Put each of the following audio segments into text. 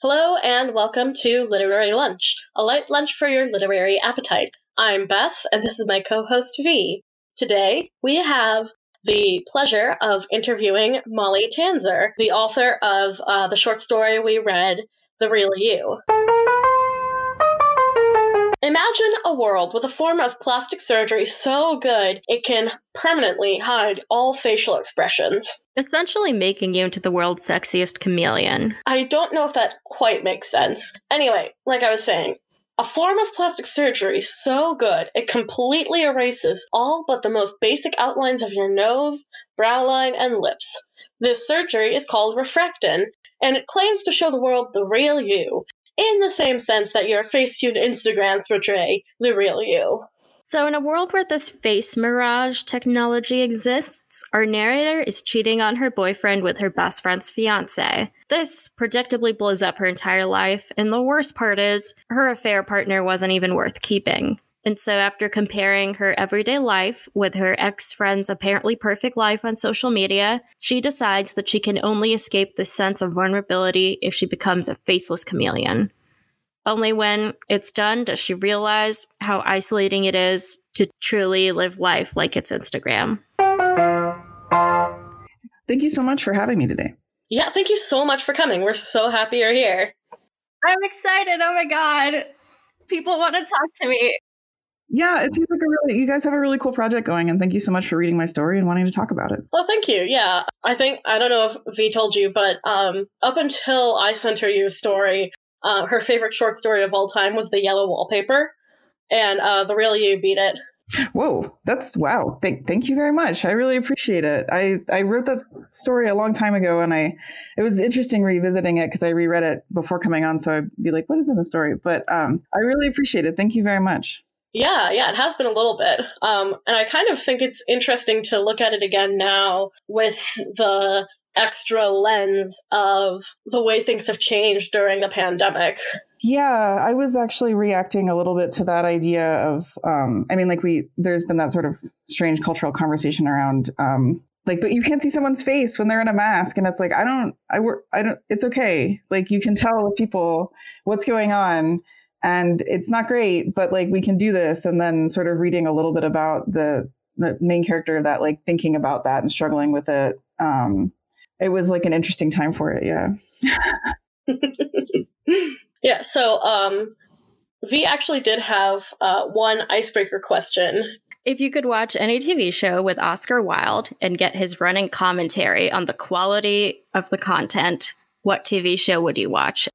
Hello and welcome to Literary Lunch, a light lunch for your literary appetite. I'm Beth, and this is my co-host V. Today, we have the pleasure of interviewing Molly Tanzer, the author of the short story we read, The Real You. Imagine a world with a form of plastic surgery so good it can permanently hide all facial expressions. Essentially making you into the world's sexiest chameleon. I don't know if that quite makes sense. Anyway, like I was saying, a form of plastic surgery so good it completely erases all but the most basic outlines of your nose, brow line, and lips. This surgery is called refractin, and it claims to show the world the real you, in the same sense that your Facetune Instagrams portray the real you. So in a world where this face mirage technology exists, our narrator is cheating on her boyfriend with her best friend's fiancé. This predictably blows up her entire life, and the worst part is, her affair partner wasn't even worth keeping. And so after comparing her everyday life with her ex-friend's apparently perfect life on social media, she decides that she can only escape this sense of vulnerability if she becomes a faceless chameleon. Only when it's done does she realize how isolating it is to truly live life like it's Instagram. Thank you so much for having me today. Yeah, thank you so much for coming. We're so happy you're here. I'm excited. Oh my God. People want to talk to me. Yeah, it seems like you guys have a really cool project going, and thank you so much for reading my story and wanting to talk about it. Well, thank you. Yeah, I don't know if V told you, but up until I sent her your story, her favorite short story of all time was The Yellow Wallpaper, and The Real You beat it. Whoa, that's wow. Thank you very much. I really appreciate it. I wrote that story a long time ago, and it was interesting revisiting it because I reread it before coming on, so I'd be like, what is in the story? But I really appreciate it. Thank you very much. Yeah, it has been a little bit. And I kind of think it's interesting to look at it again now with the extra lens of the way things have changed during the pandemic. Yeah, I was actually reacting a little bit to that idea of, there's been that sort of strange cultural conversation around, but you can't see someone's face when they're in a mask. And it's like, it's okay. Like, you can tell with people what's going on. And it's not great, but like, we can do this. And then sort of reading a little bit about the main character that, like, thinking about that and struggling with it. It was like an interesting time for it. Yeah. Yeah. So V actually did have one icebreaker question. If you could watch any TV show with Oscar Wilde and get his running commentary on the quality of the content, what TV show would you watch?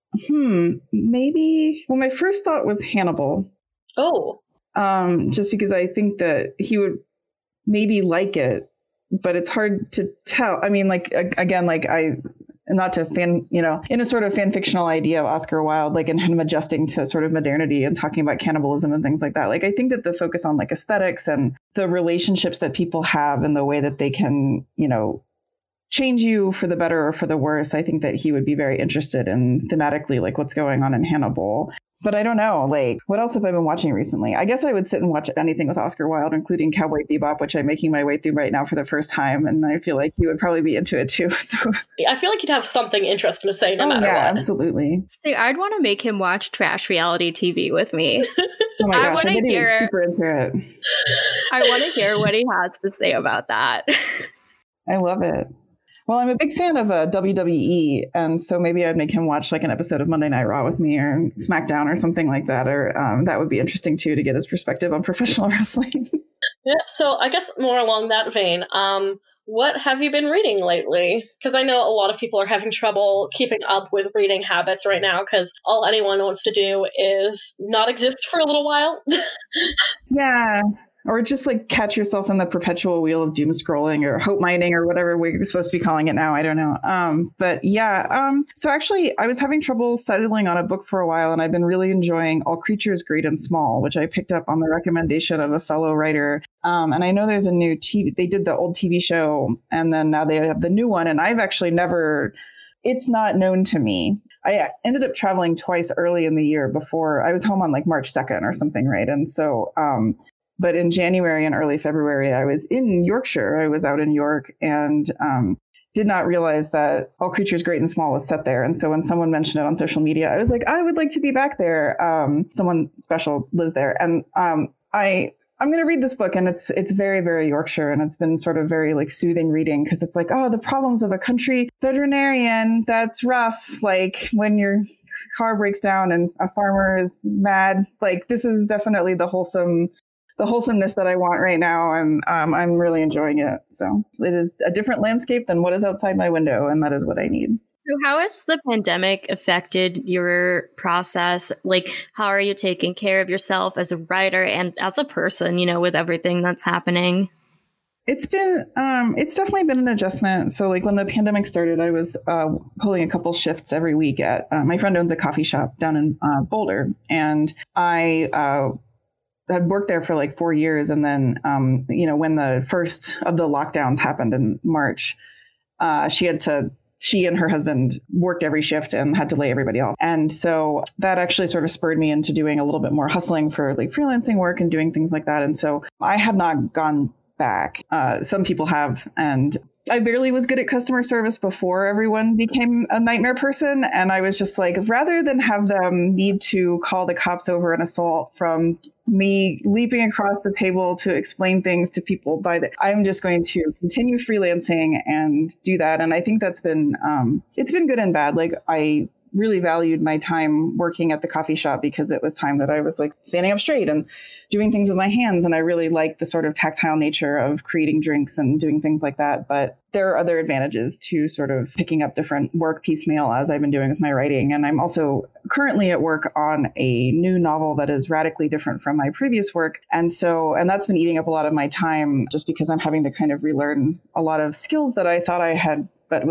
Maybe. Well, my first thought was Hannibal. Oh. Just because I think that he would maybe like it, but it's hard to tell. I mean, like, again, like not to in a sort of fan fictional idea of Oscar Wilde, like, and him adjusting to sort of modernity and talking about cannibalism and things like that. Like, I think that the focus on, like, aesthetics and the relationships that people have and the way that they can, change you for the better or for the worse. I think that he would be very interested in thematically, like, what's going on in Hannibal. But I don't know, like, what else have I been watching recently? I guess I would sit and watch anything with Oscar Wilde, including Cowboy Bebop, which I'm making my way through right now for the first time. And I feel like he would probably be into it too. So I feel like he'd have something interesting to say no matter what. Absolutely. See, I'd want to make him watch trash reality TV with me. Oh my gosh, I bet he'd be super into it. I want to hear what he has to say about that. I love it. Well, I'm a big fan of WWE, and so maybe I'd make him watch, like, an episode of Monday Night Raw with me, or SmackDown, or something like that. Or that would be interesting too, to get his perspective on professional wrestling. Yeah, so I guess more along that vein, what have you been reading lately? Because I know a lot of people are having trouble keeping up with reading habits right now, because all anyone wants to do is not exist for a little while. Yeah. Or just, like, catch yourself in the perpetual wheel of doom scrolling or hope mining or whatever we're supposed to be calling it now. I don't know. So actually, I was having trouble settling on a book for a while, and I've been really enjoying All Creatures Great and Small, which I picked up on the recommendation of a fellow writer. And I know there's a new they did the old TV show, and then now they have the new one. And I've actually it's not known to me. I ended up traveling twice early in the year before. I was home on, like, March 2nd or something, right? And so, but in January and early February, I was in Yorkshire. I was out in York and did not realize that All Creatures Great and Small was set there. And so when someone mentioned it on social media, I was like, I would like to be back there. Someone special lives there. And I'm going to read this book, and it's very, very Yorkshire, and it's been sort of very like soothing reading, because it's like, oh, the problems of a country veterinarian. That's rough. Like when your car breaks down and a farmer is mad. Like this is definitely the wholesomeness that I want right now, and I'm really enjoying it. So it is a different landscape than what is outside my window, and that is what I need. So how has the pandemic affected your process? Like, how are you taking care of yourself as a writer and as a person, with everything that's happening? It's definitely been an adjustment. So like when the pandemic started, I was pulling a couple shifts every week at, my friend owns a coffee shop down in Boulder, and I had worked there for like 4 years. And then, when the first of the lockdowns happened in March, she and her husband worked every shift and had to lay everybody off. And so that actually sort of spurred me into doing a little bit more hustling for like freelancing work and doing things like that. And so I have not gone back. Some people have, and I barely was good at customer service before everyone became a nightmare person. And I was just like, rather than have them need to call the cops over an assault from me leaping across the table to explain things to people, I'm just going to continue freelancing and do that. And I think that's been, it's been good and bad. Like I really valued my time working at the coffee shop because it was time that I was like standing up straight and doing things with my hands. And I really like the sort of tactile nature of creating drinks and doing things like that. But there are other advantages to sort of picking up different work piecemeal, as I've been doing with my writing. And I'm also currently at work on a new novel that is radically different from my previous work. And that's been eating up a lot of my time just because I'm having to kind of relearn a lot of skills that I thought I had, but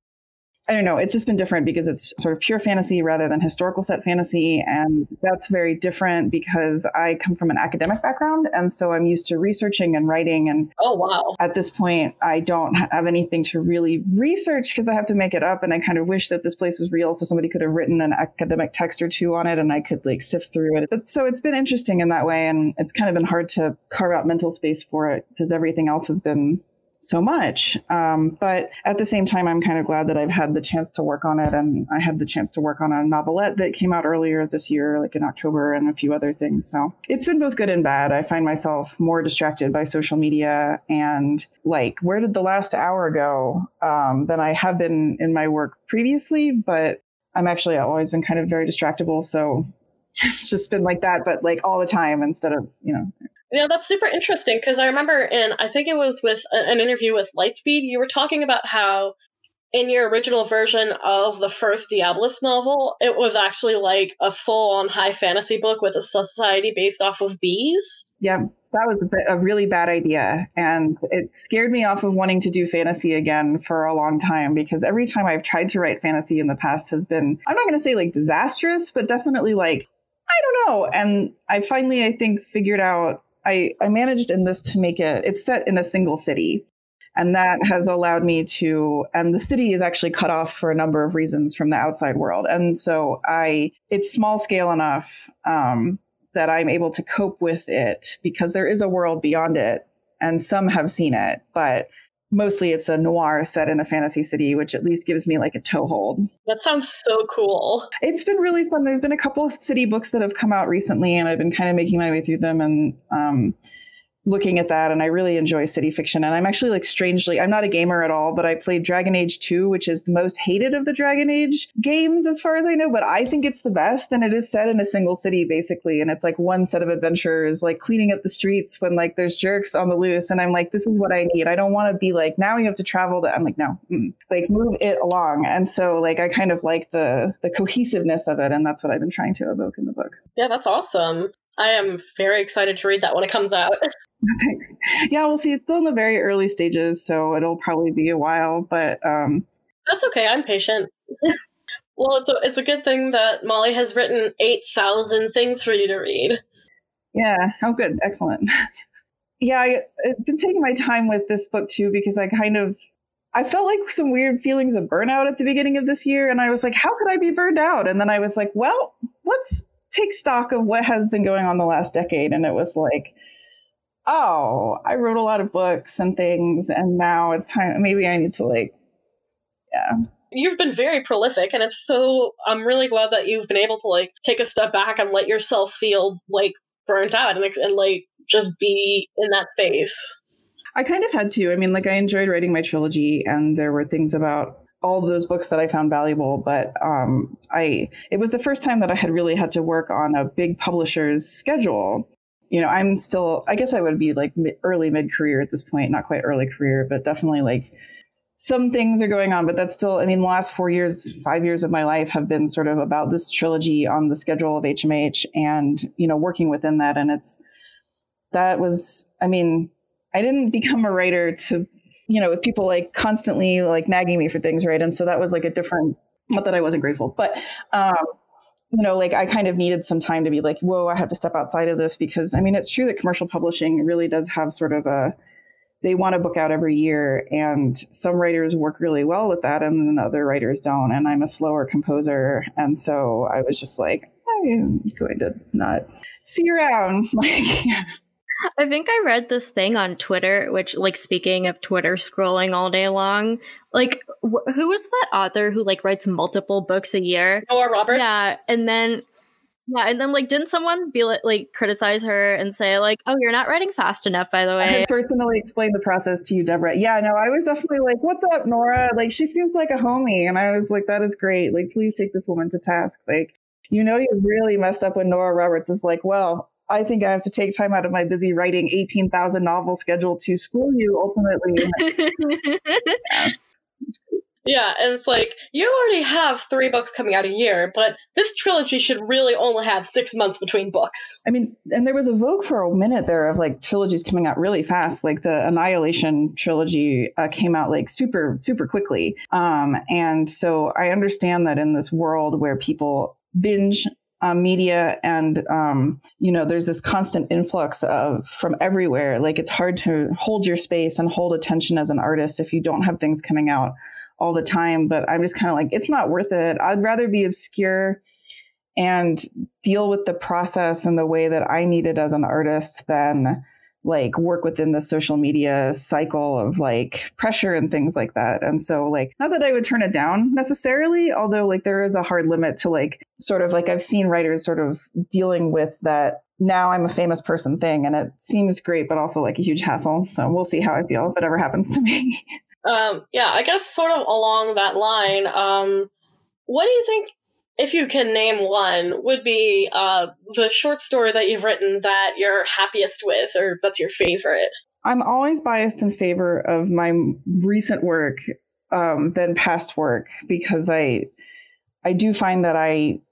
I don't know. It's just been different because it's sort of pure fantasy rather than historical set fantasy. And that's very different because I come from an academic background. And so I'm used to researching and writing. And oh, wow. At this point, I don't have anything to really research because I have to make it up. And I kind of wish that this place was real so somebody could have written an academic text or two on it and I could like sift through it. But so it's been interesting in that way. And it's kind of been hard to carve out mental space for it because everything else has been so much. But at the same time, I'm kind of glad that I've had the chance to work on it. And I had the chance to work on a novelette that came out earlier this year, like in October, and a few other things. So it's been both good and bad. I find myself more distracted by social media and like, where did the last hour go than I have been in my work previously. But I'm actually always been kind of very distractible. So it's just been like that, but like all the time instead of, that's super interesting because I remember I think it was with an interview with Lightspeed, you were talking about how in your original version of the first Diabolist novel, it was actually like a full-on high fantasy book with a society based off of bees. Yeah, that was a really bad idea. And it scared me off of wanting to do fantasy again for a long time because every time I've tried to write fantasy in the past has been, I'm not going to say like disastrous, but definitely like, I don't know. And I finally, I think, figured out I managed in this to make it's set in a single city. And that has allowed me and the city is actually cut off for a number of reasons from the outside world. And so it's small scale enough that I'm able to cope with it because there is a world beyond it. And some have seen it, but mostly it's a noir set in a fantasy city, which at least gives me like a toehold. That sounds so cool. It's been really fun. There's been a couple of city books that have come out recently, and I've been kind of making my way through them and looking at that. And I really enjoy city fiction. And I'm actually like strangely, I'm not a gamer at all, but I played Dragon Age 2, which is the most hated of the Dragon Age games as far as I know, but I think it's the best. And it is set in a single city basically. And it's like one set of adventures, like cleaning up the streets when like there's jerks on the loose. And I'm like, this is what I need. I don't want to be like, now you have to travel I'm like, no, like move it along. And so like, I kind of like the cohesiveness of it. And that's what I've been trying to evoke in the book. Yeah, that's awesome. I am very excited to read that when it comes out. Thanks. Yeah, we'll see. It's still in the very early stages, so it'll probably be a while, but that's okay. I'm patient. Well, it's a good thing that Molly has written 8,000 things for you to read. Yeah. Oh, good. Excellent. Yeah, I've been taking my time with this book too because I felt like some weird feelings of burnout at the beginning of this year, and I was like, how could I be burned out? And then I was like, well, let's take stock of what has been going on the last decade, and it was like, oh, I wrote a lot of books and things, and now it's time. Maybe I need to like Yeah. You've been very prolific, and I'm really glad that you've been able to like take a step back and let yourself feel like burnt out and like just be in that phase. I kind of had to. I mean, like I enjoyed writing my trilogy, and there were things about all of those books that I found valuable, but it was the first time that I had really had to work on a big publisher's schedule. You know, I'm still, I guess I would be like early mid-career at this point, not quite early career, but definitely like some things are going on, but that's still, I mean, the last 5 years of my life have been sort of about this trilogy on the schedule of HMH and, you know, working within that. And I didn't become a writer to, you know, with people like constantly like nagging me for things, right? And so that was like a different, not that I wasn't grateful, but, you know, like I kind of needed some time to be like, whoa, I have to step outside of this because, I mean, it's true that commercial publishing really does have sort of they want a book out every year, and some writers work really well with that and then other writers don't. And I'm a slower composer. And so I was just like, I'm going to not see around. I think I read this thing on Twitter, which, like, speaking of Twitter scrolling all day long, like, who was that author who, like, writes multiple books a year? Nora Roberts? Yeah, and then, like, didn't someone be, like, criticize her and say, like, oh, you're not writing fast enough, by the way? I had personally explained the process to you, Deborah. Yeah, no, I was definitely like, what's up, Nora? Like, she seems like a homie. And I was like, that is great. Like, please take this woman to task. Like, you know, you really messed up when Nora Roberts is like, well, I think I have to take time out of my busy writing 18,000 novel schedule to school you ultimately. Yeah, and it's like, you already have 3 books coming out a year, but this trilogy should really only have 6 months between books. I mean, and there was a vogue for a minute there of like trilogies coming out really fast. Like the Annihilation trilogy came out like super, super quickly. And so I understand that in this world where people binge media and, you know, there's this constant influx from everywhere. Like it's hard to hold your space and hold attention as an artist if you don't have things coming out all the time. But I'm just kind of like, it's not worth it. I'd rather be obscure and deal with the process and the way that I need it as an artist than like work within the social media cycle of like pressure and things like that. And so like, not that I would turn it down necessarily, although like there is a hard limit to like, sort of like I've seen writers sort of dealing with that now I'm a famous person thing. And it seems great, but also like a huge hassle. So we'll see how I feel if it ever happens to me. Yeah, I guess sort of along that line, what do you think, if you can name one, would be the short story that you've written that you're happiest with, or that's your favorite? I'm always biased in favor of my recent work than past work, because I do find that I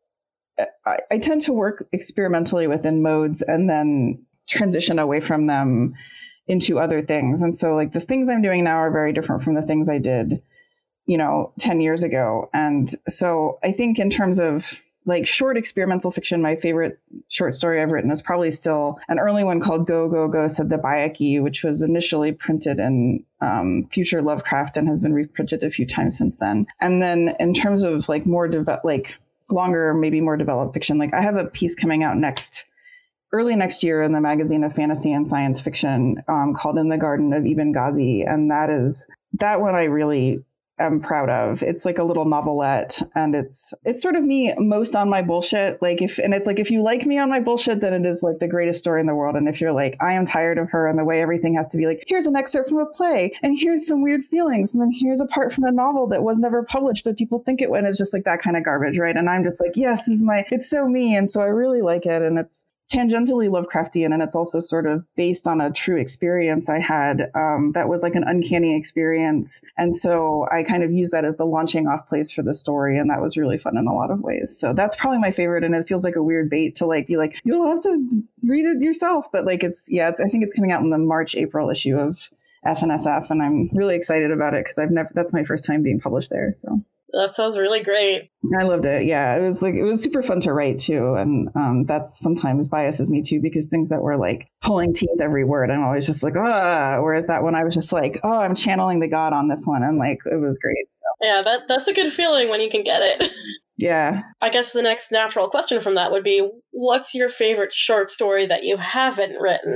tend to work experimentally within modes and then transition away from them into other things. And so like the things I'm doing now are very different from the things I did, you know, 10 years ago. And so I think in terms of like short experimental fiction, my favorite short story I've written is probably still an early one called Go, Go, Go, Said the Bayaki, which was initially printed in Future Lovecraft and has been reprinted a few times since then. And then in terms of like more longer, maybe more developed fiction, like I have a piece coming out early next year in the Magazine of Fantasy and Science Fiction called In the Garden of Ibn Ghazi. And that one I really am proud of. It's like a little novelette, and it's sort of me most on my bullshit. If you like me on my bullshit, then it is like the greatest story in the world. And if you're like, I am tired of her and the way everything has to be like, here's an excerpt from a play and here's some weird feelings. And then here's a part from a novel that was never published, but people think it went. It's just like that kind of garbage. Right. And I'm just like, yes, it's so me. And so I really like it. And it's tangentially Lovecraftian, and it's also sort of based on a true experience I had that was like an uncanny experience. And so I kind of use that as the launching off place for the story, and that was really fun in a lot of ways. So that's probably my favorite, and it feels like a weird bait to like be like, you'll have to read it yourself. But like I think it's coming out in the March-April issue of FNSF, and I'm really excited about it because that's my first time being published there. So that sounds really great. I loved it. Yeah, it was super fun to write too. And that sometimes biases me too, because things that were like pulling teeth every word, I'm always just like, whereas that one I was just like, oh, I'm channeling the god on this one. And like, it was great. Yeah, that's a good feeling when you can get it. Yeah. I guess the next natural question from that would be, what's your favorite short story that you haven't written?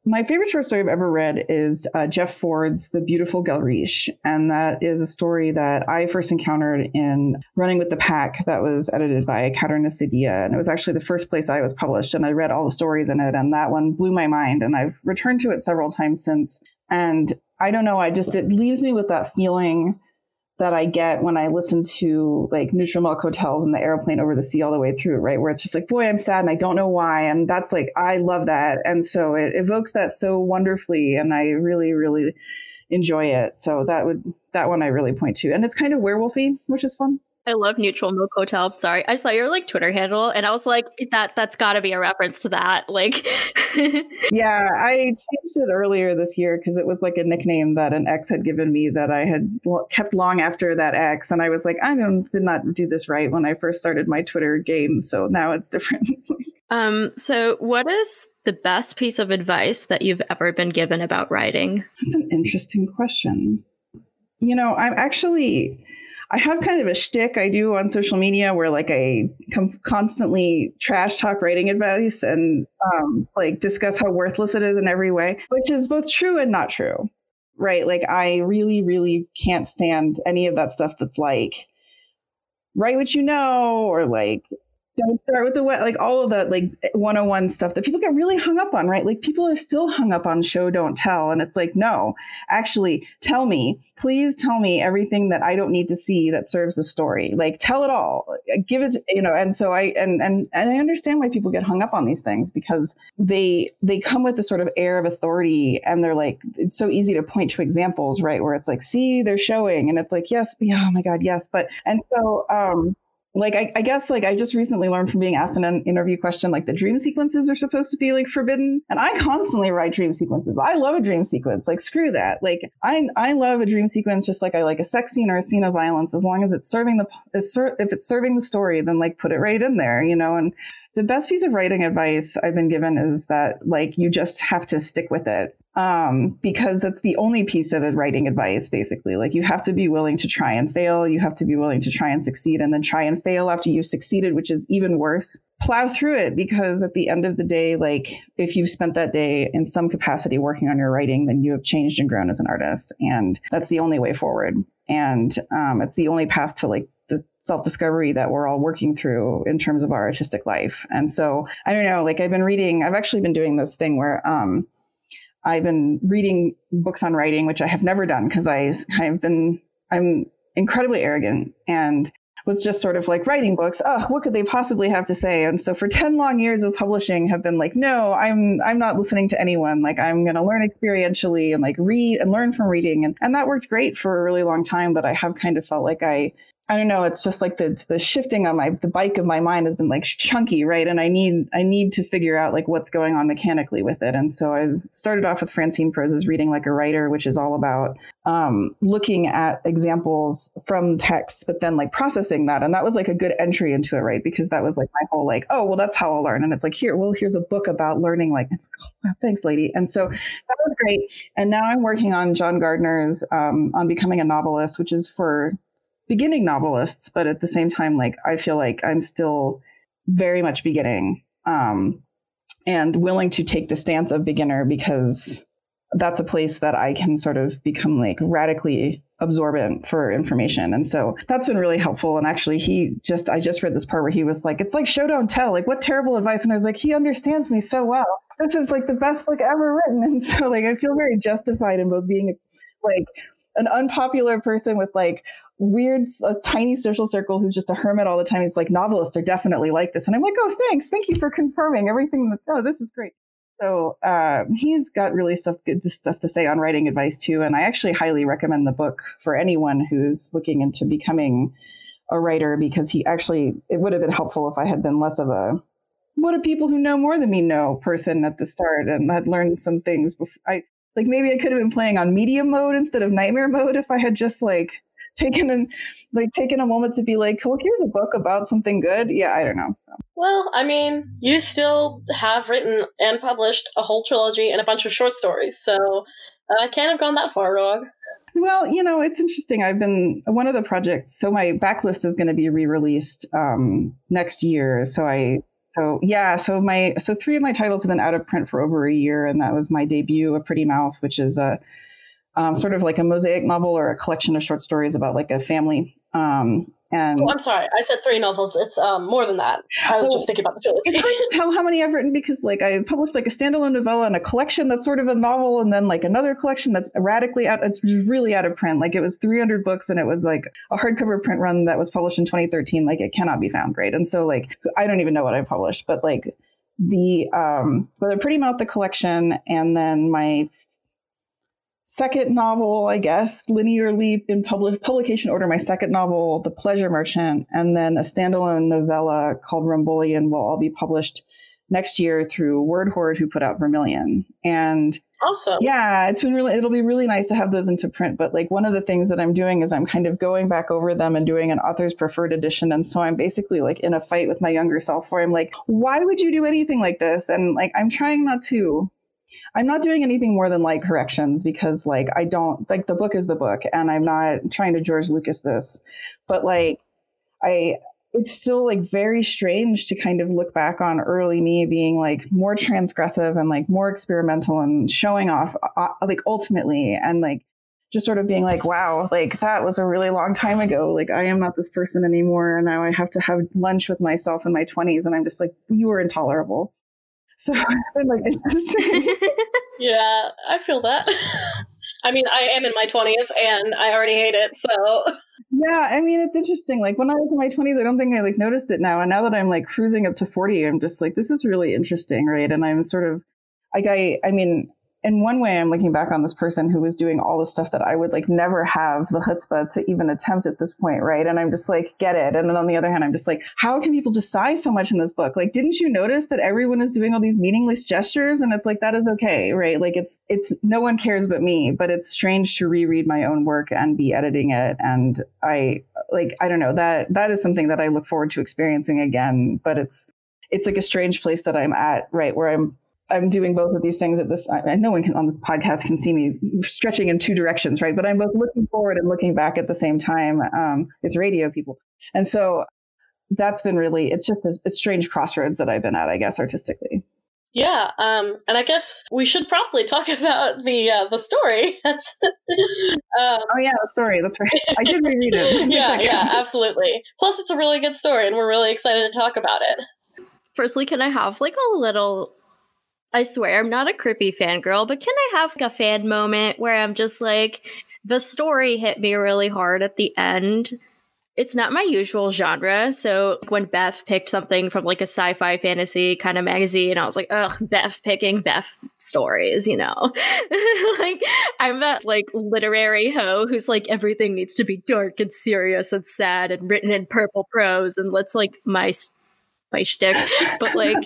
my favorite short story I've ever read is Jeff Ford's The Beautiful Gelrish. And that is a story that I first encountered in Running with the Pack that was edited by Katerina Sidia. And it was actually the first place I was published. And I read all the stories in it. And that one blew my mind. And I've returned to it several times since. And I don't know, it leaves me with that feeling that I get when I listen to like Neutral Milk Hotels and the airplane over the sea all the way through, right? Where it's just like, boy, I'm sad and I don't know why. And that's like, I love that. And so it evokes that so wonderfully. And I really, really enjoy it. So that one I really point to. And it's kind of werewolfy, which is fun. I love Neutral Milk Hotel. Sorry. I saw your like Twitter handle and I was like, that's gotta be a reference to that. Like Yeah, I changed it earlier this year because it was like a nickname that an ex had given me that I had kept long after that ex. And I was like, did not do this right when I first started my Twitter game. So now it's different. So what is the best piece of advice that you've ever been given about writing? That's an interesting question. I have kind of a shtick I do on social media where like I constantly trash talk writing advice and like discuss how worthless it is in every way, which is both true and not true, right? Like I really, really can't stand any of that stuff that's like, write what you know, or like, don't start with the what, like all of that like 101 stuff that people get really hung up on, right? Like people are still hung up on show, don't tell. And it's like, no, actually please tell me everything that I don't need to see that serves the story. Like tell it all, give it, and so I understand why people get hung up on these things because they come with this sort of air of authority and they're like, it's so easy to point to examples, right? Where it's like, see, they're showing. And it's like, yes, yeah, oh my God, yes. But, and so, like, I guess, like, I just recently learned from being asked in an interview question, like, the dream sequences are supposed to be, like, forbidden. And I constantly write dream sequences. I love a dream sequence. Like, screw that. Like, I love a dream sequence just like I like a sex scene or a scene of violence. As long as it's serving if it's serving the story, then, like, put it right in there, And the best piece of writing advice I've been given is that, like, you just have to stick with it. Because that's the only piece of writing advice, basically. Like you have to be willing to try and fail. You have to be willing to try and succeed and then try and fail after you've succeeded, which is even worse. Plow through it because at the end of the day, like if you've spent that day in some capacity working on your writing, then you have changed and grown as an artist. And that's the only way forward. And it's the only path to like the self-discovery that we're all working through in terms of our artistic life. And so I don't know, like I've actually been doing this thing where, I've been reading books on writing, which I have never done because I'm incredibly arrogant and was just sort of like writing books. Oh, what could they possibly have to say? And so for 10 long years of publishing have been like, no, I'm not listening to anyone. Like I'm going to learn experientially and like read and learn from reading. And that worked great for a really long time. But I have kind of felt like I don't know. It's just like the shifting on the bike of my mind has been like chunky, right? And I need to figure out like what's going on mechanically with it. And so I started off with Francine Prose's Reading Like a Writer, which is all about looking at examples from texts, but then like processing that. And that was like a good entry into it, right? Because that was like my whole like, oh, well, that's how I'll learn. And it's like, here's a book about learning. Like, it's like, oh, wow, thanks, lady. And so that was great. And now I'm working on John Gardner's On Becoming a Novelist, which is for beginning novelists, but at the same time, like I feel like I'm still very much beginning and willing to take the stance of beginner because that's a place that I can sort of become like radically absorbent for information. And so that's been really helpful. And actually I just read this part where he was like, it's like show, don't tell, like what terrible advice. And I was like, he understands me so well. This is like the best book ever written. And so like, I feel very justified in both being like an unpopular person with like a tiny social circle who's just a hermit all the time. He's like, novelists are definitely like this. And I'm like, oh, thanks. Thank you for confirming everything. This is great. So he's got really good stuff to say on writing advice too. And I actually highly recommend the book for anyone who's looking into becoming a writer because it would have been helpful if I had been less of a, what do people who know more than me know person at the start and had learned some things before. Maybe I could have been playing on medium mode instead of nightmare mode if I had just taken a moment to be like, well, here's a book about something good. Yeah, I don't know. So. Well, I mean, you still have written and published a whole trilogy and a bunch of short stories, so I can't have gone that far wrong. Well, it's interesting. I've been one of the projects. So my backlist is going to be re-released next year. So So yeah, so three of my titles have been out of print for over a year, and that was my debut, A Pretty Mouth, which is a sort of like a mosaic novel or a collection of short stories about like a family. And I'm sorry, I said 3 novels. It's more than that. I was just thinking about the trilogy. It's hard to tell how many I've written because like I published like a standalone novella and a collection that's sort of a novel, and then like another collection that's radically out. It's really out of print. Like it was 300 books, and it was like a hardcover print run that was published in 2013. Like it cannot be found, right? And so like I don't even know what I published, but like the Pretty Mouth, the collection, and then my second novel, I guess, linearly in publication order, my second novel, The Pleasure Merchant, and then a standalone novella called Rumbolian will all be published next year through Word Horde, who put out Vermilion. And awesome. Yeah, it'll be really nice to have those into print. But like one of the things that I'm doing is I'm kind of going back over them and doing an author's preferred edition. And so I'm basically like in a fight with my younger self where I'm like, why would you do anything like this? And like, I'm trying not to. I'm not doing anything more than like corrections because like I don't like the book is the book and I'm not trying to George Lucas this, but like it's still like very strange to kind of look back on early me being like more transgressive and like more experimental and showing off like ultimately and like just sort of being like, wow, like that was a really long time ago. Like I am not this person anymore. And now I have to have lunch with myself in my 20s. And I'm just like, you were intolerable. So it's been like interesting. Yeah, I feel that. I mean, I am in my 20s and I already hate it. So yeah, I mean, it's interesting. Like when I was in my 20s, I don't think I like noticed it now. And now that I'm like cruising up to 40, I'm just like, this is really interesting, right? And I'm sort of like, I mean, in one way, I'm looking back on this person who was doing all the stuff that I would like never have the chutzpah to even attempt at this point, right? And I'm just like, get it. And then on the other hand, I'm just like, how can people just sigh so much in this book? Like, didn't you notice that everyone is doing all these meaningless gestures? And it's like, that is okay, right? Like it's no one cares but me, but it's strange to reread my own work and be editing it. And I don't know, that is something that I look forward to experiencing again, but it's like a strange place that I'm at, right? Where I'm doing both of these things at this. No one on this podcast can see me stretching in two directions, right? But I'm both looking forward and looking back at the same time. It's radio, people, and so that's been really. It's just a strange crossroads that I've been at, I guess, artistically. Yeah, and I guess we should probably talk about the story. Oh yeah, the story. That's right. I did reread it. Yeah, absolutely. Plus, it's a really good story, and we're really excited to talk about it. Firstly, can I have like a little? I swear I'm not a creepy fangirl, but can I have like a fan moment where I'm just like, the story hit me really hard at the end. It's not my usual genre. So when Beth picked something from like a sci-fi fantasy kind of magazine, I was like, ugh, Beth picking Beth stories, you know? Like I'm that like literary hoe who's like, everything needs to be dark and serious and sad and written in purple prose. And let's like my shtick. But like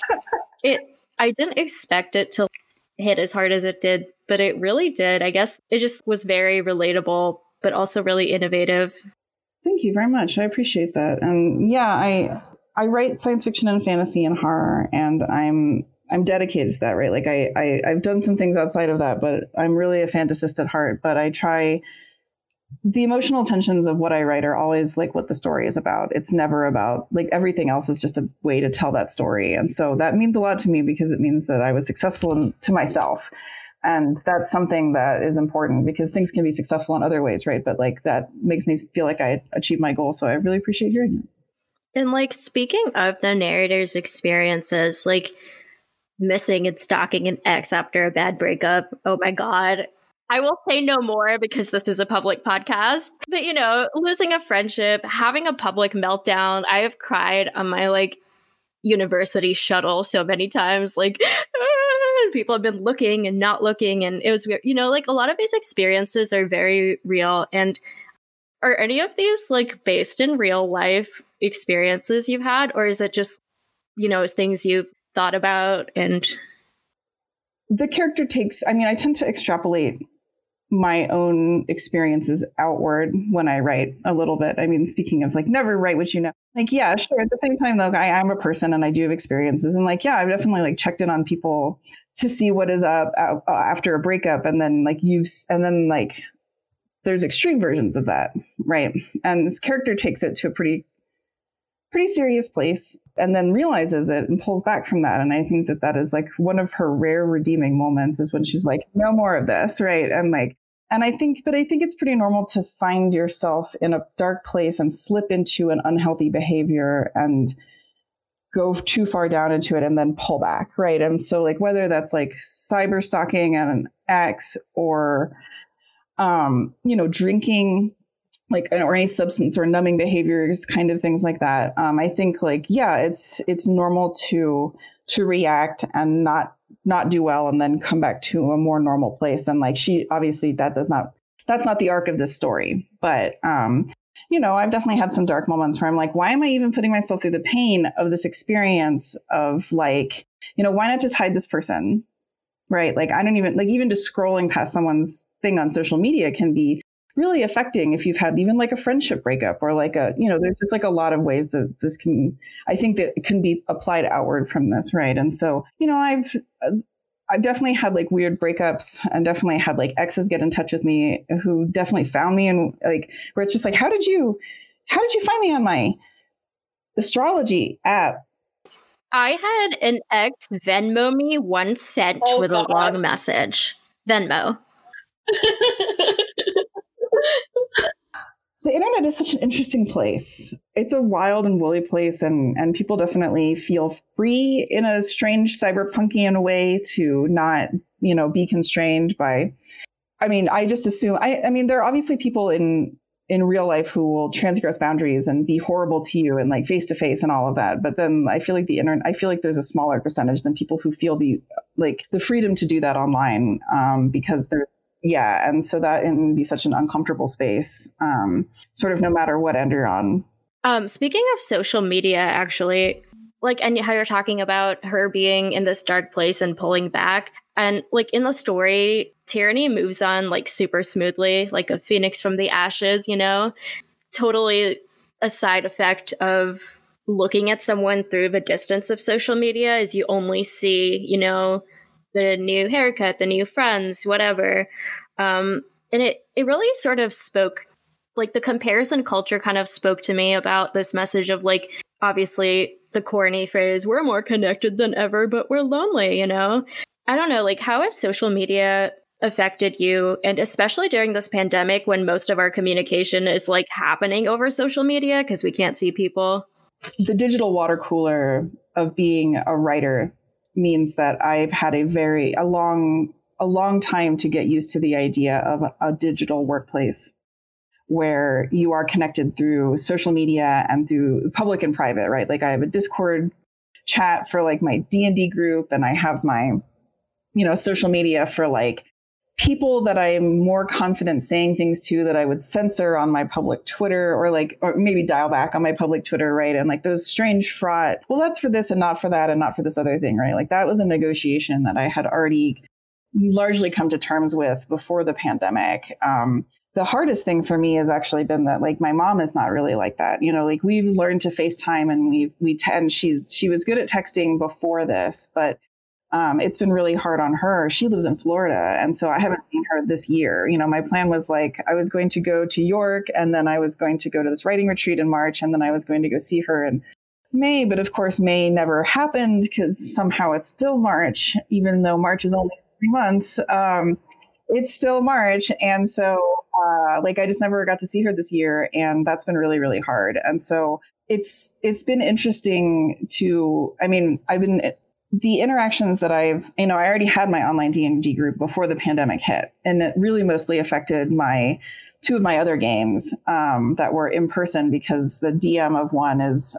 I didn't expect it to hit as hard as it did, but it really did. I guess it just was very relatable, but also really innovative. Thank you very much. I appreciate that. And yeah, I write science fiction and fantasy and horror, and I'm dedicated to that, right? Like I've done some things outside of that, but I'm really a fantasist at heart. But I try. The emotional tensions of what I write are always like what the story is about. It's never about like everything else is just a way to tell that story. And so that means a lot to me because it means that I was successful to myself. And that's something that is important because things can be successful in other ways, right? But like that makes me feel like I achieved my goal. So I really appreciate hearing it. And like speaking of the narrator's experiences, like missing and stalking an ex after a bad breakup. Oh my God. I will say no more because this is a public podcast. But, you know, losing a friendship, having a public meltdown. I have cried on my like university shuttle so many times. Like people have been looking and not looking. And it was weird. You know, like a lot of these experiences are very real. And are any of these like based in real life experiences you've had? Or is it just, you know, things you've thought about? And the character takes, I mean, I tend to extrapolate my own experiences outward when I write a little bit. I mean, speaking of like never write what you know, like, yeah, sure. At the same time, though, I am a person and I do have experiences. And like, yeah, I've definitely like checked in on people to see what is up after a breakup. And then like there's extreme versions of that. Right. And this character takes it to a pretty serious place. and then realizes it and pulls back from that. And I think that that is like one of her rare redeeming moments, is when she's like, no more of this. Right. And like, and I think it's pretty normal to find yourself in a dark place and slip into an unhealthy behavior and go too far down into it and then pull back. Right. And so like, whether that's like cyber stalking and an ex, or, drinking, like, or any substance or numbing behaviors, kind of things like that. I think like, yeah, it's normal to react and not do well and then come back to a more normal place. And like, she obviously that's not the arc of this story, but, I've definitely had some dark moments where I'm like, why am I even putting myself through the pain of this experience of like, why not just hide this person? Right. Like, I don't even like, even just scrolling past someone's thing on social media can be really affecting if you've had even like a friendship breakup, or like there's just like a lot of ways that this can, I think that it can be applied outward from this. Right. And so, I've definitely had like weird breakups, and definitely had like exes get in touch with me who definitely found me, and like, where it's just like, how did you find me on my astrology app? I had an ex Venmo me 1 cent with a long message. Venmo. The internet is such an interesting place. It's a wild and woolly place, and people definitely feel free in a strange cyberpunkian way to not, be constrained by, I just assume, there are obviously people in real life who will transgress boundaries and be horrible to you and like face to face and all of that. But then I feel like there's a smaller percentage than people who feel the freedom to do that online, because there's, yeah. And so that can be such an uncomfortable space, sort of no matter what end you're on. Speaking of social media, actually, like, and how you're talking about her being in this dark place and pulling back, and like in the story, Tyranny moves on like super smoothly, like a phoenix from the ashes, totally a side effect of looking at someone through the distance of social media is you only see, the new haircut, the new friends, whatever. And it really sort of spoke, like the comparison culture kind of spoke to me about this message of like, obviously the corny phrase, we're more connected than ever, but we're lonely, I don't know, like how has social media affected you? And especially during this pandemic when most of our communication is like happening over social media because we can't see people. The digital water cooler of being a writer means that I've had a long time to get used to the idea of a digital workplace where you are connected through social media and through public and private, right? Like I have a Discord chat for like my D&D group, and I have my, social media for like people that I'm more confident saying things to that I would censor on my public Twitter, or maybe dial back on my public Twitter, right? And like those strange fraught, well, that's for this and not for that and not for this other thing, right? Like that was a negotiation that I had already largely come to terms with before the pandemic. The hardest thing for me has actually been that like my mom is not really like that. Like we've learned to FaceTime, and she was good at texting before this, but it's been really hard on her. She lives in Florida, and so I haven't seen her this year. My plan was like I was going to go to York, and then I was going to go to this writing retreat in March, and then I was going to go see her in May. But of course, May never happened because somehow it's still March, even though March is only 3 months. It's still March, and so I just never got to see her this year, and that's been really, really hard. And so it's been interesting to. The interactions that I already had my online D&D group before the pandemic hit, and it really mostly affected two of my other games that were in person, because the DM of one is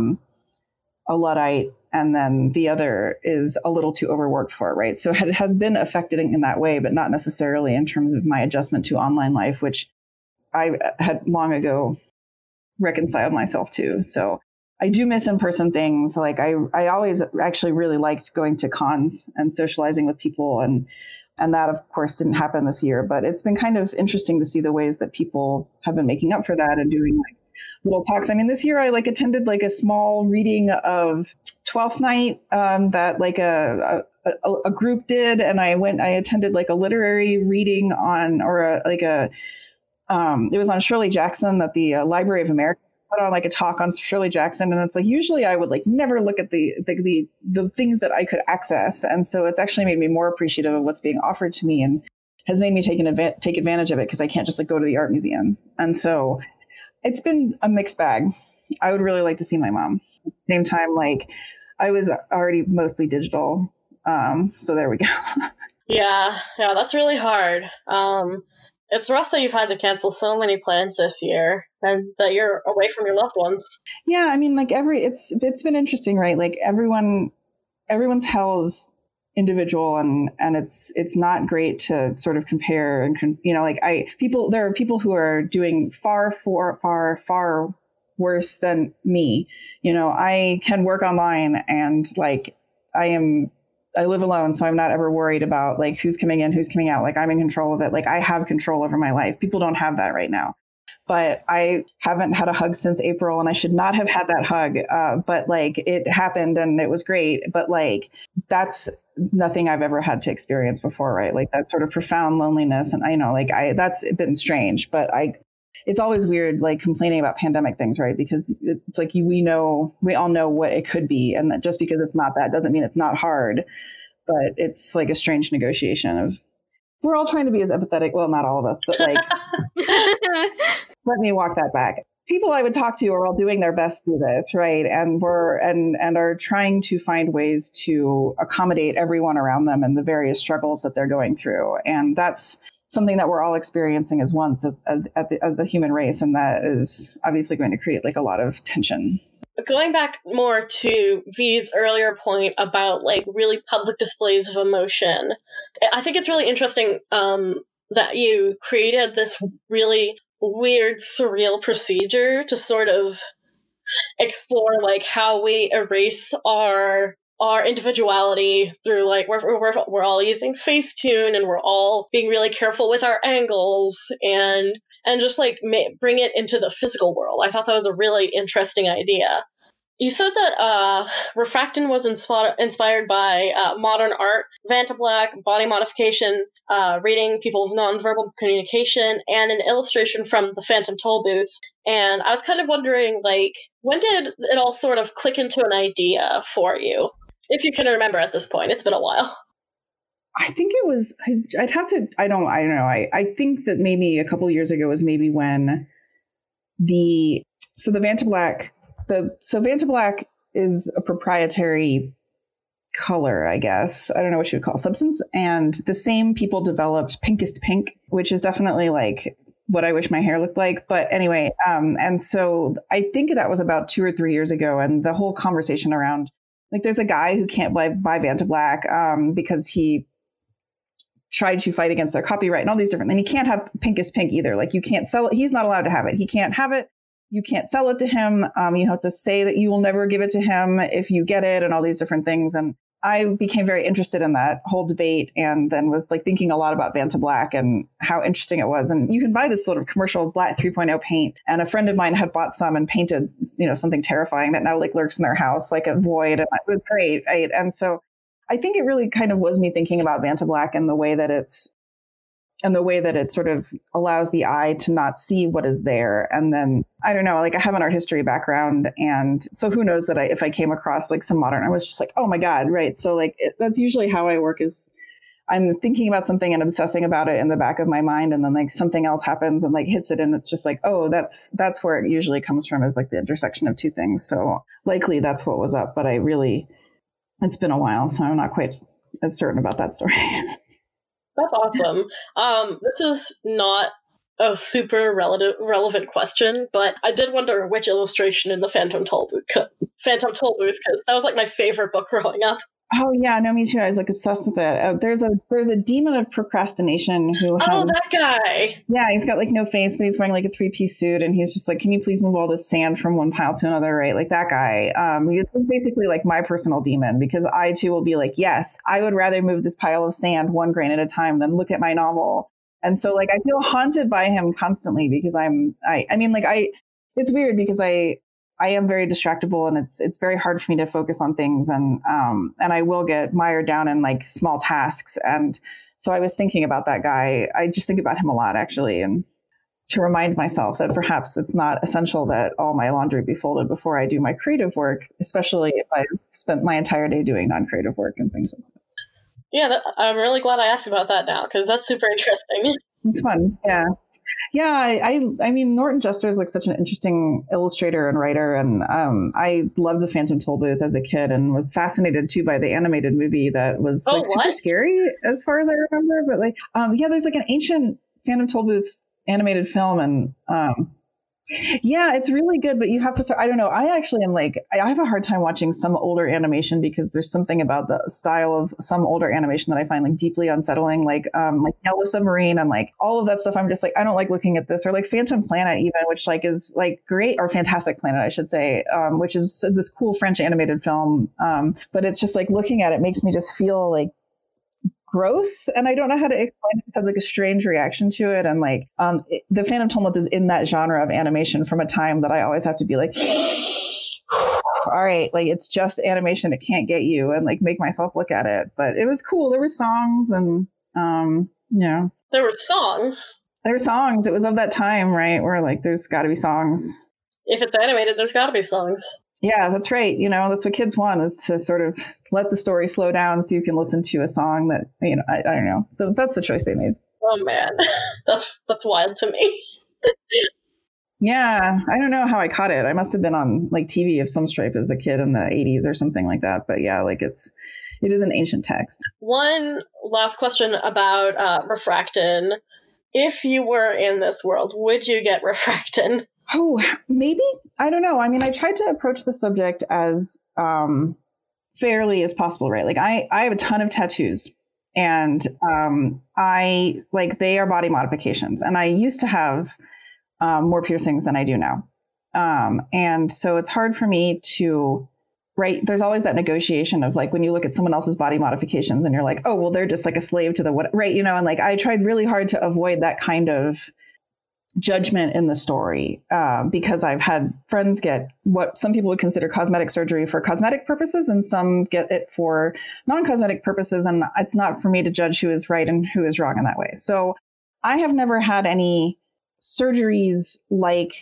a Luddite, and then the other is a little too overworked for it, right? So it has been affected in that way, but not necessarily in terms of my adjustment to online life, which I had long ago reconciled myself to. So I do miss in-person things. Like I always actually really liked going to cons and socializing with people, and that of course didn't happen this year, but it's been kind of interesting to see the ways that people have been making up for that and doing like little talks. This year I attended like a small reading of Twelfth Night that like a group did, and I attended like a literary reading on, it was on Shirley Jackson that the Library of America put on like a talk on Shirley Jackson, and it's like usually I would like never look at the things that I could access, and so it's actually made me more appreciative of what's being offered to me, and has made me take advantage of it because I can't just like go to the art museum. And so it's been a mixed bag. I would really like to see my mom. At the same time, like I was already mostly digital, so there we go. Yeah, that's really hard. It's rough that you've had to cancel so many plans this year and that you're away from your loved ones. Yeah, I mean, like it's been interesting, right? Like everyone's hell is individual, and it's not great to sort of compare and like there are people who are doing far worse than me. I can work online, and like I live alone, so I'm not ever worried about like who's coming in, who's coming out. Like I'm in control of it. Like I have control over my life. People don't have that right now. But I haven't had a hug since April, and I should not have had that hug. But like it happened and it was great. But like that's nothing I've ever had to experience before, right? Like that sort of profound loneliness. And I know like that's been strange, but it's always weird, like complaining about pandemic things, right? Because it's like we all know what it could be, and that just because it's not that doesn't mean it's not hard. But it's like a strange negotiation of we're all trying to be as empathetic. Well, not all of us, but like let me walk that back. People I would talk to are all doing their best through this, right? And are trying to find ways to accommodate everyone around them and the various struggles that they're going through, and that's something that we're all experiencing as the human race, and that is obviously going to create like a lot of tension. Going back more to V's earlier point about like really public displays of emotion, I think it's really interesting that you created this really weird, surreal procedure to sort of explore like how we erase our individuality through like we're all using Facetune, and we're all being really careful with our angles and just like bring it into the physical world. I thought that was a really interesting idea. You said that Refraction was inspired by modern art, Vantablack, body modification, reading people's nonverbal communication, and an illustration from the Phantom Tollbooth. And I was kind of wondering, like, when did it all sort of click into an idea for you? If you can remember at this point, it's been a while. I think it was, I'd have to, I don't know. I think that maybe a couple of years ago was maybe when the Vantablack is a proprietary color, I guess. I don't know what you would call substance. And the same people developed Pinkest Pink, which is definitely like what I wish my hair looked like. But anyway, and so I think that was about 2 or 3 years ago. And the whole conversation around, like, there's a guy who can't buy Vantablack because he tried to fight against their copyright and all these different, and he can't have Pinkest Pink either. Like, you can't sell it. He's not allowed to have it. He can't have it. You can't sell it to him. You have to say that you will never give it to him if you get it, and all these different things. And I became very interested in that whole debate, and then was like thinking a lot about Vantablack and how interesting it was. And you can buy this sort of commercial black 3.0 paint. And a friend of mine had bought some and painted, something terrifying that now like lurks in their house, like a void. And it was great. Right? And so I think it really kind of was me thinking about Vantablack and the way that it sort of allows the eye to not see what is there. And then, I don't know, like I have an art history background. And so who knows that if I came across like some modern, I was just like, oh my God. Right. So like, that's usually how I work, is I'm thinking about something and obsessing about it in the back of my mind. And then like something else happens and like hits it. And it's just like, oh, that's where it usually comes from, is like the intersection of two things. So likely that's what was up, but it's been a while, so I'm not quite as certain about that story. That's awesome. This is not a super relevant question, but I did wonder which illustration in the Phantom Tollbooth, because that was like my favorite book growing up. Oh yeah, no, me too. I was like obsessed with it. There's a demon of procrastination who has, that guy. Yeah, he's got like no face, but he's wearing like a 3-piece suit, and he's just like, can you please move all this sand from one pile to another, right? Like that guy. He's basically like my personal demon, because I too will be like, yes, I would rather move this pile of sand one grain at a time than look at my novel. And so like I feel haunted by him constantly, because it's weird because I am very distractible, and it's very hard for me to focus on things, and I will get mired down in like small tasks. And so I was thinking about that guy. I just think about him a lot, actually. And to remind myself that perhaps it's not essential that all my laundry be folded before I do my creative work, especially if I spent my entire day doing non-creative work and things like that. Yeah, I'm really glad I asked about that now, because that's super interesting. It's fun. Yeah. Yeah, I mean, Norton Juster is like such an interesting illustrator and writer, and I loved The Phantom Tollbooth as a kid, and was fascinated too by the animated movie that was like super scary as far as I remember. But like, yeah, there's like an ancient Phantom Tollbooth animated film, and yeah, it's really good, but you have to start. I don't know. I actually am like, I have a hard time watching some older animation because there's something about the style of some older animation that I find like deeply unsettling, like Yellow Submarine and like all of that stuff. I'm just like, I don't like looking at this, or like Phantom Planet even, which like is like great, or Fantastic Planet, I should say, which is this cool French animated film. But it's just like looking at it makes me just feel like gross, and I don't know how to explain it. It has like a strange reaction to it, and like the Phantom Tollbooth is in that genre of animation from a time that I always have to be like, all right, like it's just animation, it can't get you, and like make myself look at it. But it was cool. There were songs, and there were songs. It was of that time, right? Where like there's got to be songs. If it's animated, there's got to be songs. Yeah, that's right. That's what kids want, is to sort of let the story slow down so you can listen to a song that, I don't know. So that's the choice they made. Oh man, that's wild to me. Yeah, I don't know how I caught it. I must have been on like TV of some stripe as a kid in the 80s or something like that. But yeah, like it is an ancient text. One last question about Refractin. If you were in this world, would you get Refractin? Oh, maybe. I don't know. I mean, I tried to approach the subject as fairly as possible, right? Like I have a ton of tattoos, and I like, they are body modifications, and I used to have more piercings than I do now. And so it's hard for me to, right. There's always that negotiation of like, when you look at someone else's body modifications and you're like, oh, well, they're just like a slave to the what, right. And like, I tried really hard to avoid that kind of judgment in the story, because I've had friends get what some people would consider cosmetic surgery for cosmetic purposes, and some get it for non-cosmetic purposes. And it's not for me to judge who is right and who is wrong in that way. So I have never had any surgeries like,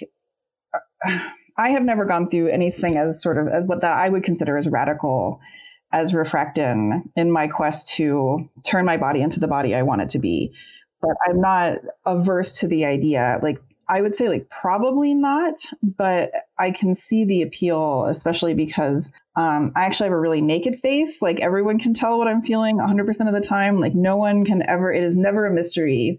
I have never gone through anything as sort of as what that I would consider as radical as Refractin in my quest to turn my body into the body I want it to be. But I'm not averse to the idea. Like, I would say like probably not, but I can see the appeal, especially because I actually have a really naked face. Like, everyone can tell what I'm feeling 100% of the time. Like, no one can ever, it is never a mystery.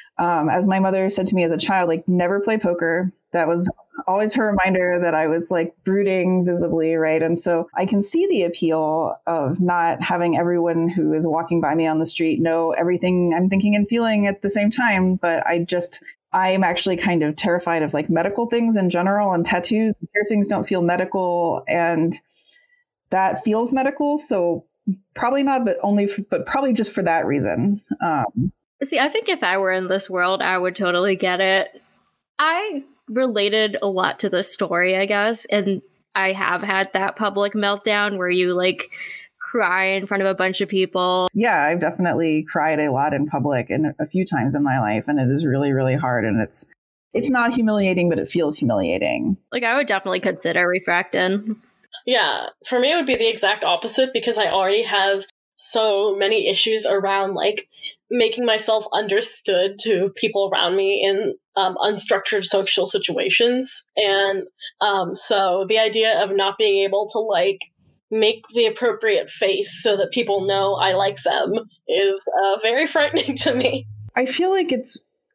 As my mother said to me as a child, like, never play poker. That was always her reminder that I was like brooding visibly, right? And so I can see the appeal of not having everyone who is walking by me on the street know everything I'm thinking and feeling at the same time. But I'm actually kind of terrified of like medical things in general, and tattoos and piercings don't feel medical, and that feels medical. So probably not, but probably just for that reason. See, I think if I were in this world, I would totally get it. I related a lot to the story, I guess, and I have had that public meltdown where you like cry in front of a bunch of people. Yeah, I've definitely cried a lot in public and a few times in my life, and it is really, really hard, and it's not humiliating, but it feels humiliating. Like, I would definitely consider Refractin. Yeah, for me it would be the exact opposite, because I already have so many issues around like making myself understood to people around me in unstructured social situations. And so the idea of not being able to like make the appropriate face so that people know I like them is very frightening to me. I feel like it's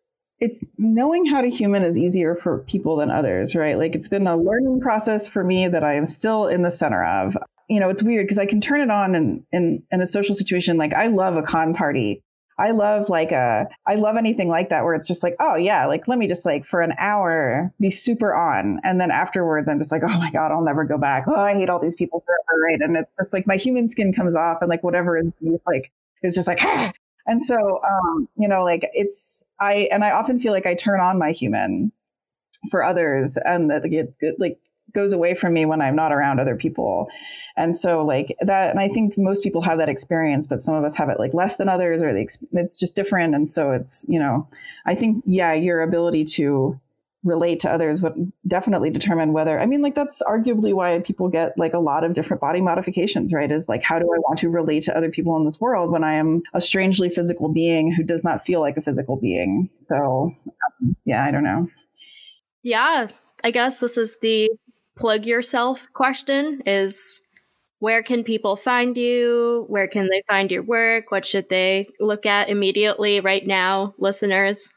knowing how to human is easier for people than others, right? Like, it's been a learning process for me that I am still in the center of. It's weird because I can turn it on in a social situation. Like, I love a con party. I love anything like that where it's just like, oh yeah, like let me just like for an hour be super on. And then afterwards I'm just like, oh my God, I'll never go back. Oh, I hate all these people forever. Right. And it's just like my human skin comes off, and like whatever is like, it's just like, ah! And so, like I often feel like I turn on my human for others, and that like goes away from me when I'm not around other people. And so like that, and I think most people have that experience, but some of us have it like less than others, or it's just different. And so it's, I think, your ability to relate to others would definitely determine whether, like that's arguably why people get like a lot of different body modifications, right? Is like, how do I want to relate to other people in this world when I am a strangely physical being who does not feel like a physical being? So I don't know. Yeah, I guess this is the plug yourself question, is where can people find you? Where can they find your work? What should they look at immediately right now, listeners?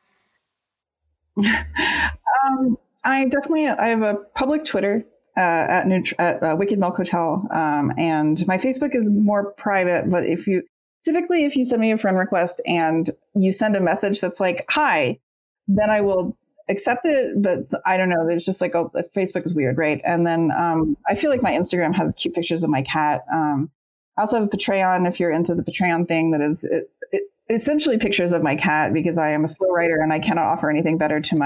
I have a public Twitter at Wicked Milk Hotel, and my Facebook is more private. But if you send me a friend request and you send a message that's like "Hi," then I will accept it. But I don't know. There's just like Facebook is weird, right? And then I feel like my Instagram has cute pictures of my cat. I also have a Patreon if you're into the Patreon thing. That is essentially pictures of my cat, because I am a slow writer and I cannot offer anything better to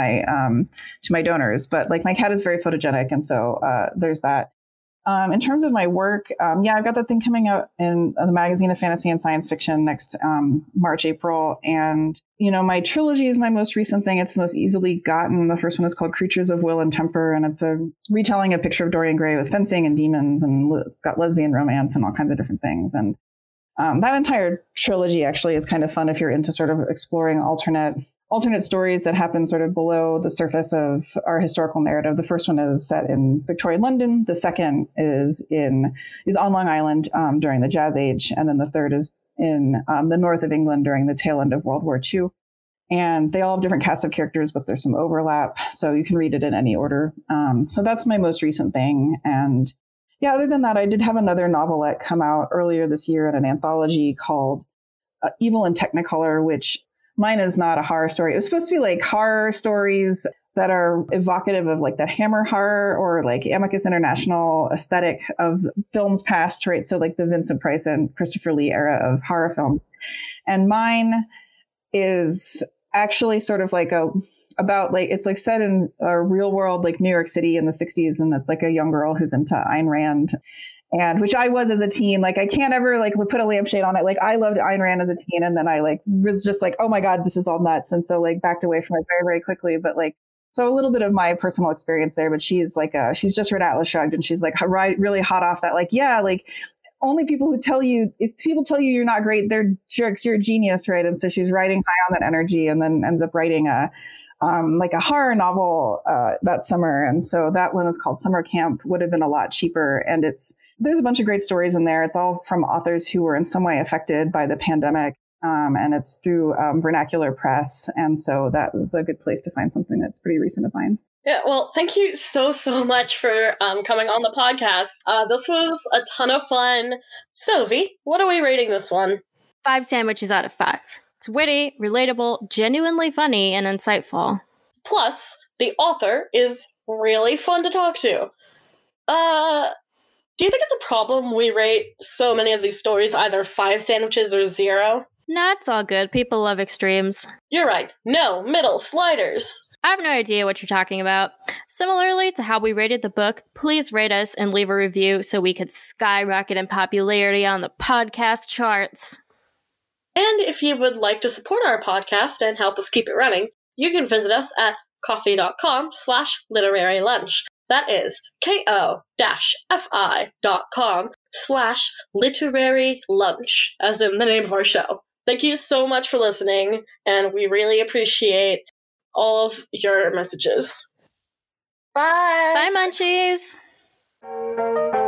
my donors. But like my cat is very photogenic, and so there's that. In terms of my work, I've got that thing coming out in the Magazine of Fantasy and Science Fiction next March, April, and my trilogy is my most recent thing. It's the most easily gotten. The first one is called Creatures of Will and Temper, and it's a retelling of Picture of Dorian Gray with fencing and demons, and got lesbian romance and all kinds of different things. And that entire trilogy actually is kind of fun if you're into sort of exploring alternate stories that happen sort of below the surface of our historical narrative. The first one is set in Victorian London. The second is on Long Island during the Jazz Age, and then the third is in the north of England during the tail end of World War II. And they all have different casts of characters, but there's some overlap, so you can read it in any order. So that's my most recent thing. And other than that, I did have another novelette come out earlier this year in an anthology called Evil in Technicolor, which mine is not a horror story. It was supposed to be like horror stories that are evocative of like that Hammer horror or like Amicus International aesthetic of films past, right? So like the Vincent Price and Christopher Lee era of horror film. And mine is actually sort of like about like, it's like set in a real world, like New York City in the 60s. And that's like a young girl who's into Ayn Rand, and which I was as a teen. Like I can't ever like put a lampshade on it. Like I loved Ayn Rand as a teen, and then I like was just like, oh my God, this is all nuts. And so like backed away from it very, very quickly. But like, so a little bit of my personal experience there, but she's like, she's just read Atlas Shrugged, and she's like really hot off that, like, like only people who if people tell you you're not great, they're jerks, you're a genius, right? And so she's riding high on that energy, and then ends up writing a horror novel that summer. And so that one is called Summer Camp. Would have been a lot cheaper. And there's a bunch of great stories in there. It's all from authors who were in some way affected by the pandemic. And it's through Vernacular Press. And so that was a good place to find something that's pretty recent to find. Yeah, well, thank you so much for coming on the podcast. This was a ton of fun. Sophie, what are we rating this one? 5 sandwiches out of 5. It's witty, relatable, genuinely funny, and insightful. Plus, the author is really fun to talk to. Do you think it's a problem we rate so many of these stories either 5 sandwiches or 0? Nah, it's all good. People love extremes. You're right. No, middle, sliders. I have no idea what you're talking about. Similarly to how we rated the book, please rate us and leave a review so we could skyrocket in popularity on the podcast charts. And if you would like to support our podcast and help us keep it running, you can visit us at ko-fi.com/literary lunch. That is ko-fi.com/literary lunch, as in the name of our show. Thank you so much for listening, and we really appreciate all of your messages. Bye! Bye, munchies!